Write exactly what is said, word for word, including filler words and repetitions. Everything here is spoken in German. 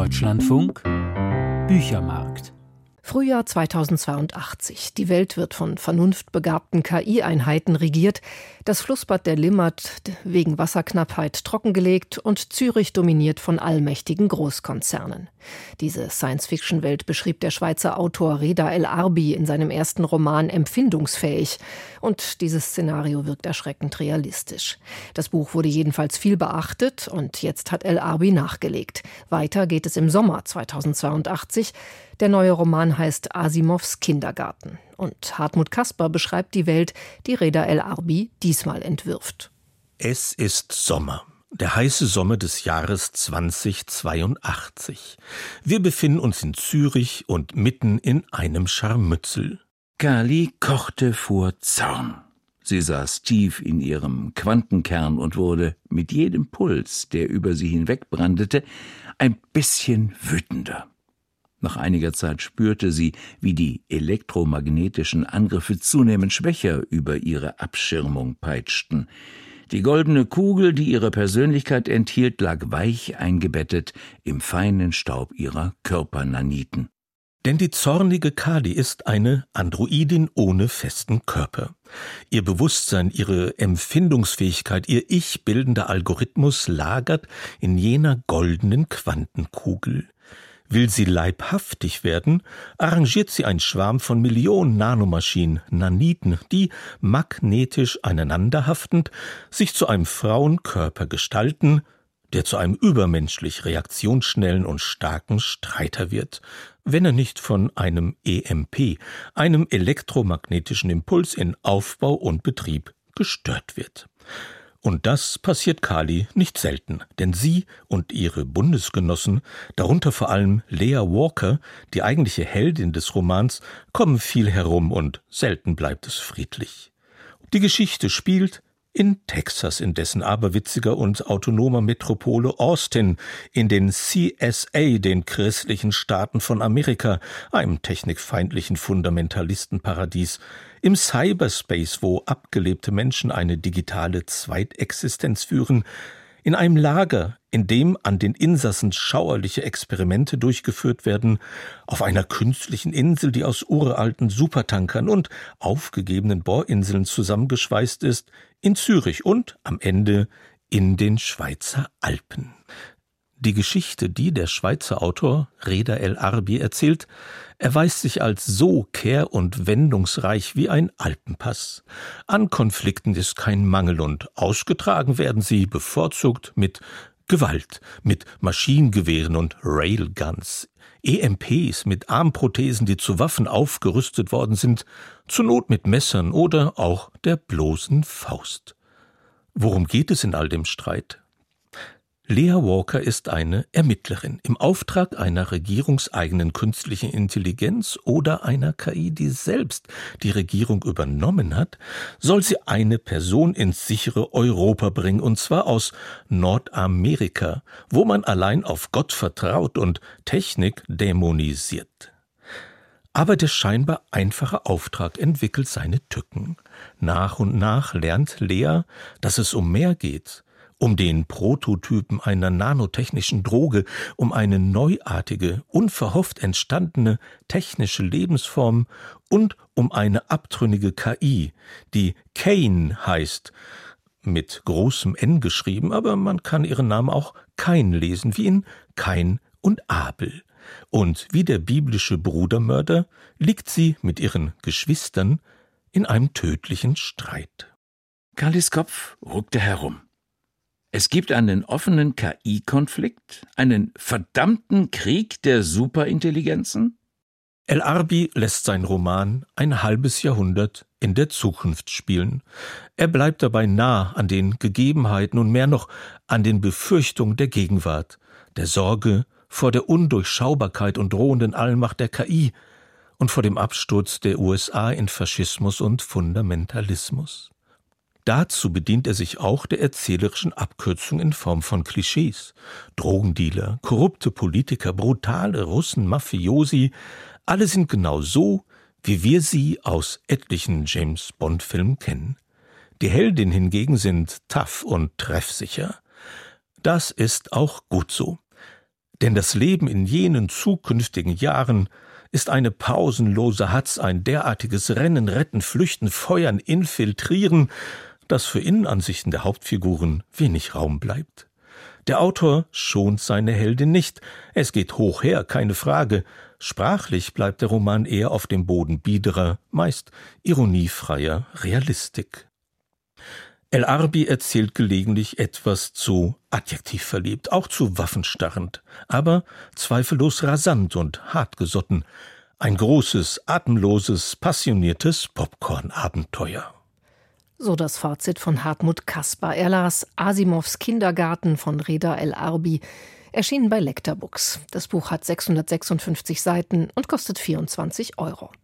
Deutschlandfunk Büchermarkt. Frühjahr zweitausendzweiundachtzig. Die Welt wird von vernunftbegabten K I-Einheiten regiert. Das Flussbad der Limmat wegen Wasserknappheit trockengelegt und Zürich dominiert von allmächtigen Großkonzernen. Diese Science-Fiction-Welt beschrieb der Schweizer Autor Reda El Arbi in seinem ersten Roman Empfindungsfähig. Und dieses Szenario wirkt erschreckend realistisch. Das Buch wurde jedenfalls viel beachtet und jetzt hat El Arbi nachgelegt. Weiter geht es im Sommer zweitausendzweiundachtzig. Der neue Roman heißt Asimovs Kindergarten. Und Hartmut Kasper beschreibt die Welt, die Reda El Arbi diesmal entwirft. Es ist Sommer. Der heiße Sommer des Jahres zweitausendzweiundachtzig. Wir befinden uns in Zürich und mitten in einem Scharmützel. Kali kochte vor Zorn. Sie saß tief in ihrem Quantenkern und wurde mit jedem Puls, der über sie hinwegbrandete, ein bisschen wütender. Nach einiger Zeit spürte sie, wie die elektromagnetischen Angriffe zunehmend schwächer über ihre Abschirmung peitschten. Die goldene Kugel, die ihre Persönlichkeit enthielt, lag weich eingebettet im feinen Staub ihrer Körpernaniten. Denn die zornige Kali ist eine Androidin ohne festen Körper. Ihr Bewusstsein, ihre Empfindungsfähigkeit, ihr ich-bildender Algorithmus lagert in jener goldenen Quantenkugel. Will sie leibhaftig werden, arrangiert sie einen Schwarm von Millionen Nanomaschinen, Naniten, die, magnetisch aneinanderhaftend, sich zu einem Frauenkörper gestalten, der zu einem übermenschlich reaktionsschnellen und starken Streiter wird, wenn er nicht von einem E M P, einem elektromagnetischen Impuls in Aufbau und Betrieb, gestört wird. Und das passiert Kali nicht selten, denn sie und ihre Bundesgenossen, darunter vor allem Lea Walker, die eigentliche Heldin des Romans, kommen viel herum und selten bleibt es friedlich. Die Geschichte spielt in Texas, in dessen aberwitziger und autonomer Metropole Austin, in den C S A, den christlichen Staaten von Amerika, einem technikfeindlichen Fundamentalistenparadies, im Cyberspace, wo abgelebte Menschen eine digitale Zweitexistenz führen, in einem Lager, in dem an den Insassen schauerliche Experimente durchgeführt werden, auf einer künstlichen Insel, die aus uralten Supertankern und aufgegebenen Bohrinseln zusammengeschweißt ist, in Zürich und am Ende in den Schweizer Alpen. Die Geschichte, die der Schweizer Autor Reda El Arbi erzählt, erweist sich als so kehr- und wendungsreich wie ein Alpenpass. An Konflikten ist kein Mangel und ausgetragen werden sie bevorzugt mit Gewalt, mit Maschinengewehren und Railguns, E M Ps mit Armprothesen, die zu Waffen aufgerüstet worden sind, zur Not mit Messern oder auch der bloßen Faust. Worum geht es in all dem Streit? Lea Walker ist eine Ermittlerin im Auftrag einer regierungseigenen künstlichen Intelligenz oder einer K I, die selbst die Regierung übernommen hat, soll sie eine Person ins sichere Europa bringen, und zwar aus Nordamerika, wo man allein auf Gott vertraut und Technik dämonisiert. Aber der scheinbar einfache Auftrag entwickelt seine Tücken. Nach und nach lernt Lea, dass es um mehr geht, um den Prototypen einer nanotechnischen Droge, um eine neuartige, unverhofft entstandene technische Lebensform und um eine abtrünnige K I, die Cain heißt, mit großem N geschrieben, aber man kann ihren Namen auch Kain lesen, wie in Kain und Abel. Und wie der biblische Brudermörder liegt sie mit ihren Geschwistern in einem tödlichen Streit. Kalis Kopf ruckte herum. Es gibt einen offenen K I-Konflikt, einen verdammten Krieg der Superintelligenzen? El Arbi lässt sein Roman ein halbes Jahrhundert in der Zukunft spielen. Er bleibt dabei nah an den Gegebenheiten und mehr noch an den Befürchtungen der Gegenwart, der Sorge vor der Undurchschaubarkeit und drohenden Allmacht der K I und vor dem Absturz der U S A in Faschismus und Fundamentalismus. Dazu bedient er sich auch der erzählerischen Abkürzung in Form von Klischees. Drogendealer, korrupte Politiker, brutale Russen, Mafiosi, alle sind genau so, wie wir sie aus etlichen James-Bond-Filmen kennen. Die Heldinnen hingegen sind tough und treffsicher. Das ist auch gut so. Denn das Leben in jenen zukünftigen Jahren ist eine pausenlose Hatz, ein derartiges Rennen, Retten, Flüchten, Feuern, Infiltrieren, dass für Innenansichten der Hauptfiguren wenig Raum bleibt. Der Autor schont seine Heldin nicht. Es geht hoch her, keine Frage. Sprachlich bleibt der Roman eher auf dem Boden biederer, meist ironiefreier Realistik. El-Arbi erzählt gelegentlich etwas zu adjektivverliebt, auch zu waffenstarrend, aber zweifellos rasant und hartgesotten. Ein großes, atemloses, passioniertes Popcorn-Abenteuer. So das Fazit von Hartmut Kasper. Er las Asimovs Kindergarten von Reda El-Arbi, erschienen bei Lecter Books. Das Buch hat sechshundertsechsundfünfzig Seiten und kostet vierundzwanzig Euro.